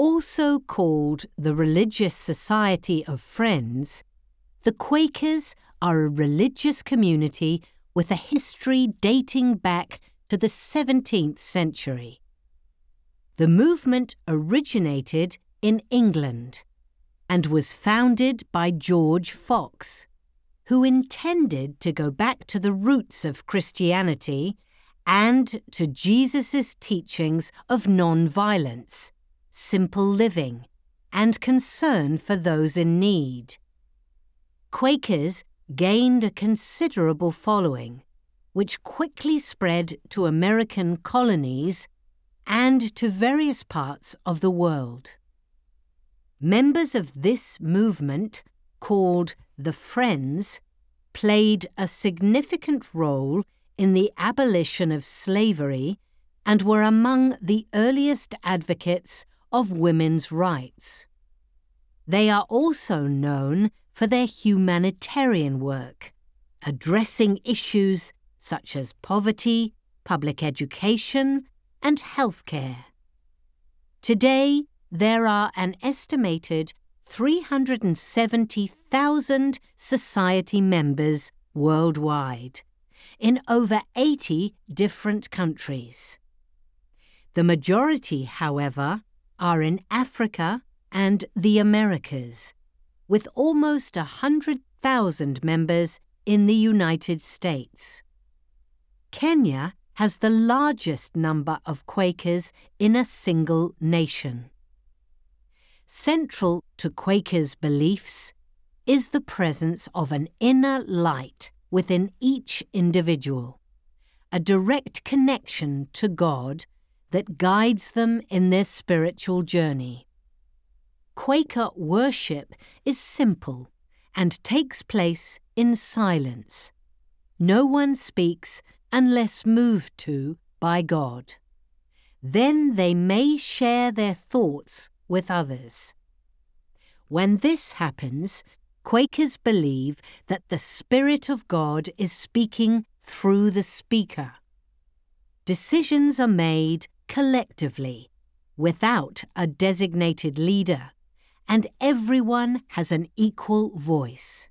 Also called the Religious Society of Friends, the Quakers are a religious community with a history dating back to the 17th century. The movement originated in England and was founded by George Fox, who intended to go back to the roots of Christianity and to Jesus' teachings of non-violence, simple living, and concern for those in need. Quakers gained a considerable following, which quickly spread to American colonies and to various parts of the world. Members of this movement, called the Friends, played a significant role in the abolition of slavery and were among the earliest advocates of women's rights. They are also known for their humanitarian work, addressing issues such as poverty, public education, and healthcare. Today, there are an estimated 370,000 society members worldwide, in over 80 different countries. The majority, however, are in Africa and the Americas, with almost 100,000 members in the United States. Kenya has the largest number of Quakers in a single nation. Central to Quakers' beliefs is the presence of an inner light within each individual, a direct connection to God that guides them in their spiritual journey. Quaker worship is simple and takes place in silence. No one speaks unless moved to by God. Then they may share their thoughts with others. When this happens, Quakers believe that the Spirit of God is speaking through the speaker. Decisions are made collectively, without a designated leader, and everyone has an equal voice.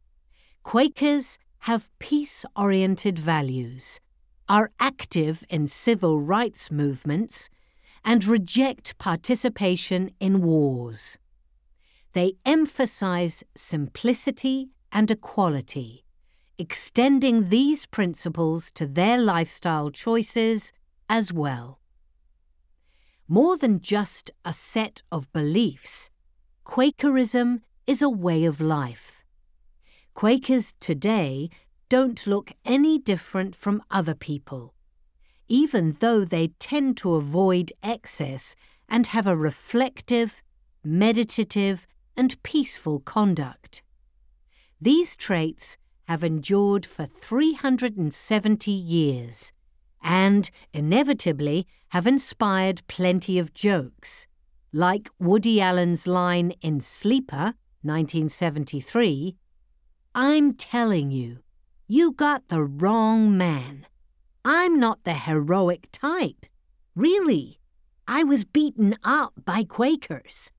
Quakers have peace-oriented values, are active in civil rights movements, and reject participation in wars. They emphasize simplicity and equality, extending these principles to their lifestyle choices as well. More than just a set of beliefs, Quakerism is a way of life. Quakers today don't look any different from other people, even though they tend to avoid excess and have a reflective, meditative, and peaceful conduct. These traits have endured for 370 years and, inevitably, have inspired plenty of jokes, like Woody Allen's line in Sleeper, 1973, "I'm telling you, you got the wrong man. I'm not the heroic type. Really, I was beaten up by Quakers."